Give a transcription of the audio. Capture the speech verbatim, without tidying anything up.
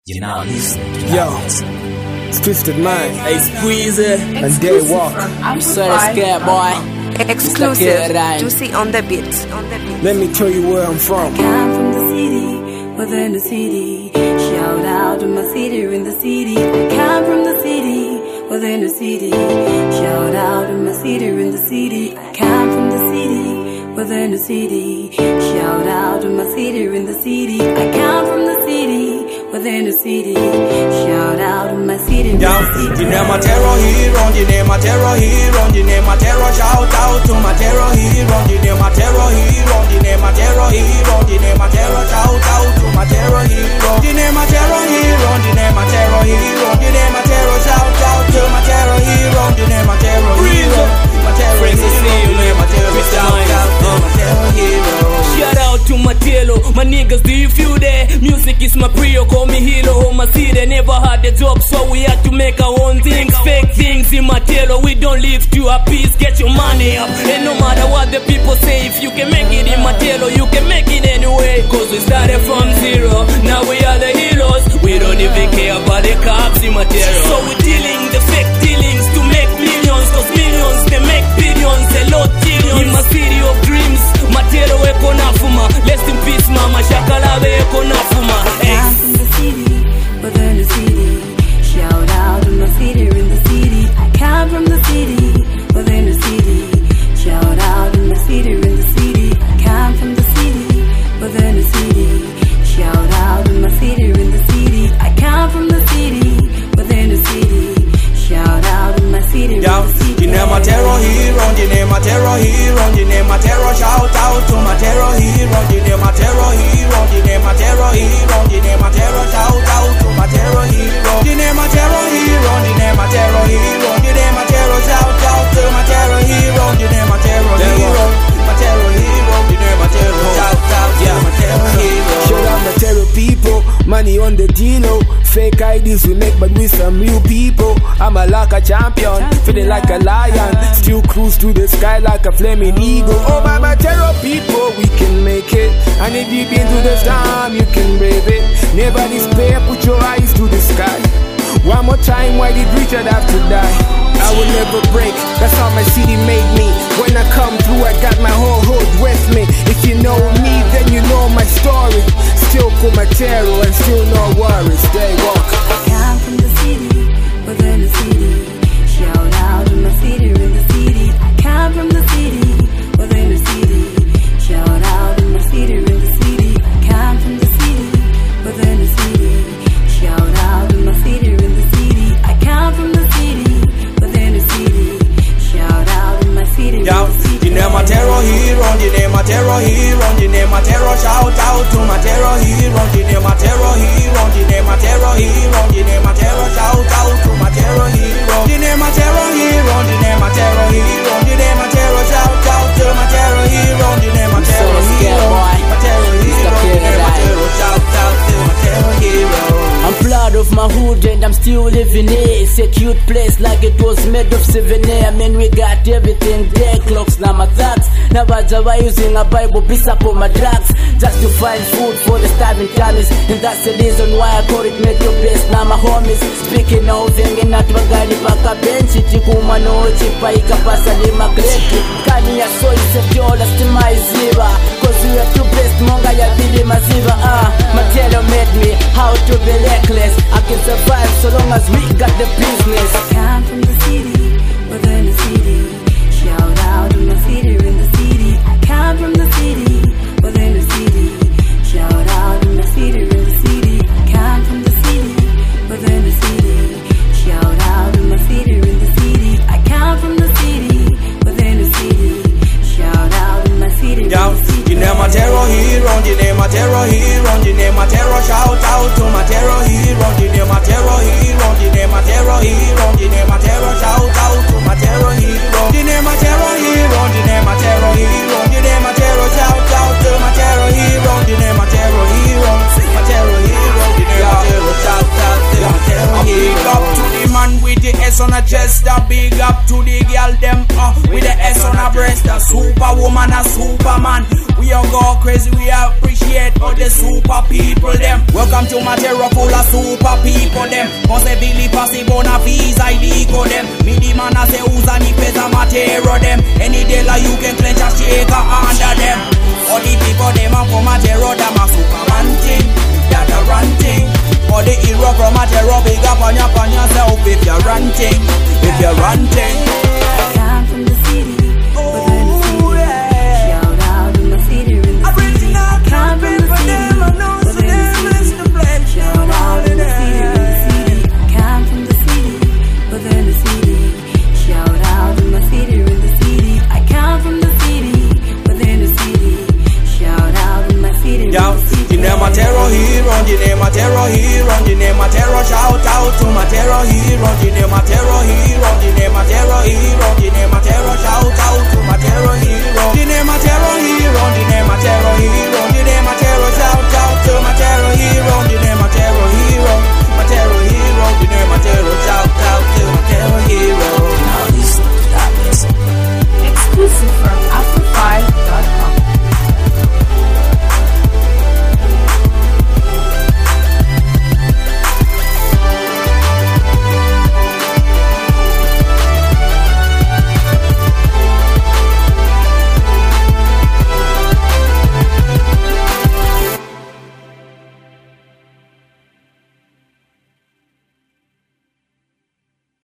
You're now listening to Yo, it's Twisted Mind. Hey, Squeezy. And Day Walk. I'm sorry, scared boy. Exclusive. Juicy on the beat. On the beat. Let me tell you where I'm from. I come from the city, within the city. Shout out to my city in the city. I come from the city, within the city. Shout out to my city in the city. I come from the city, within the city. Shout out to my city in the city. I come from the city, within the city. Shout out to my city in the city. You name my terror hero, you name my terror hero, you name my terror. Shout out to my terror hero, you name my terror hero, you name my terror hero, you name my terror. Shout out to my terror hero, you name my terror hero, you name my terror hero, you name my terror. Shout out to my terror hero, you name my terror hero, my terror hero, you name my terror. Shout out to my terror hero. Shout out to my tailor, my niggas, do you feel that? Music is my prio, call me hero, oh my city. Never had the job, so we had to make our own things. Fake things in my tailor, we don't live to a piece. Get your money up, and no matter what the people say, if you can make it in my tailor, you can make it anyway. Cause we started from zero, now we are the heroes. We don't even care about the cops in my tailor. So we're dealing the fake dealings to make millions. Cause millions, they make billions, they load trillions. In my city of dreams, my tailor eko nafuma. Rest in peace mama, shakalabe eko nafuma. I'm from the city, within the city. Shout out to my city in the city. I come from the city, within the city. Shout out to my city in the city. I come from the city, within the city. Shout out to my city in the city. I come from the city, within the city. Shout out to my city in the city. You name my terror hero, you name my terror hero, you name my terror. Shout out to my terror hero, you name my terror hero, you name my terror hero, you name my terror. Shout out to my terror hero, you name my terror hero, you name my terror hero, you name my terror. Shout out to my terror hero, you name my terror hero, my terror hero, you name my terror. Shout out to my terror hero. Shout out my terror people, money on the deal. Fake I Ds we make, but we some real people. I'm a like a champion, feeling like a lion. Still cruise to the sky like a flaming eagle. Oh my, my terror people, we can make it. And if you've been to the storm, you can brave it. Never despair, put your eyes to the sky. One more time, why did Richard have to die? I will never break, that's how my city made me. When I come through, I got my whole hood with me. If you know me, then you know my story. Still call my terror and still no worries. They walk. I come from the city, within the city. Shout out to my city in the city. I come from the city, within the city. Shout out to my city in the city. I come from the city, within the city. Shout out to my city in the city. I come from the city, within the city. Shout out to my city in the city. You name my terror hero, you name my terror hero, you name my terror. Shout out to my terror hero, you name my terror hero, you name my terror hero, you name my terror. Shout out to my terror hero, you name my terror hero, you name my terror hero, you name my terror. Shout out to my terror hero, you name my terror hero, my terror hero, you name my terror. Shout out to my terror hero. I'm proud of my hood and I'm still living it. It's a cute place like it was made of souvenir. I mean we got everything there, clocks, now my thoughts. Never ever using a Bible, piece up on my drugs. Just to find food for the starving tummies. And that's the reason why I call it make your best. Now my homies, speaking of hanging out magari paka benchi. Tikuma no chipa ikapasa lima greki. Kani ya so isetiola stima iziba. Cause we are too best, monga ya bili maziva. Ah, my tailor made me how to be reckless. I can survive so long as we got the business. I come from the city, within the city. Shout out to my city in the city. I come from the city, within the city. Shout out to my city in the city. I come from the city, within the city. Shout out to my city in the city. I come from the city, within the city. Shout out to my city in the city. You name my terror hero, you name my terror hero, you name my terror. Shout out to my terror hero, you name my terror hero, you name my terror hero, you name my terror. Shout out to my terror hero, you name my terror hero, you name my terror hero, you name my terror. Shout out to my terror hero, you name my terror hero, my terror hero, you name my terror. Shout out to my terror hero. Big up to the man with the S on a chest, a big up to the girl them uh, with the S on a breast, a superwoman, a superman. We all go crazy, we appreciate all the super people them. Welcome to my terror full of super people them. Possibly possible na visa illegal them. Me the man a say who's any pesa my terror them. Any day like you can clench a shaker under them. All the people them a come a terror them a Superman thing. That a ranting. All the hero from a terror big up on your on yourself if you're ranting. If you're ranting. I'm from the city. Oh yeah. Shout out in the city in the city. Come from the city. Shout out in the city in the city. Come from the city. Within the city. Shout out in the city in the city. I come from the city. Within the city. Shout out in my city in the city. The name a terror hero, the name a terror hero, the name a terror shout out to my terror hero, the name a terror hero, the name a terror hero, the name a terror shout out to my terror hero, the name a terror hero, the name a terror hero, the name a terror shout out to my terror hero, the name a terror hero, my terror hero, the name a terror shout out to my terror hero. Now this is exclusive from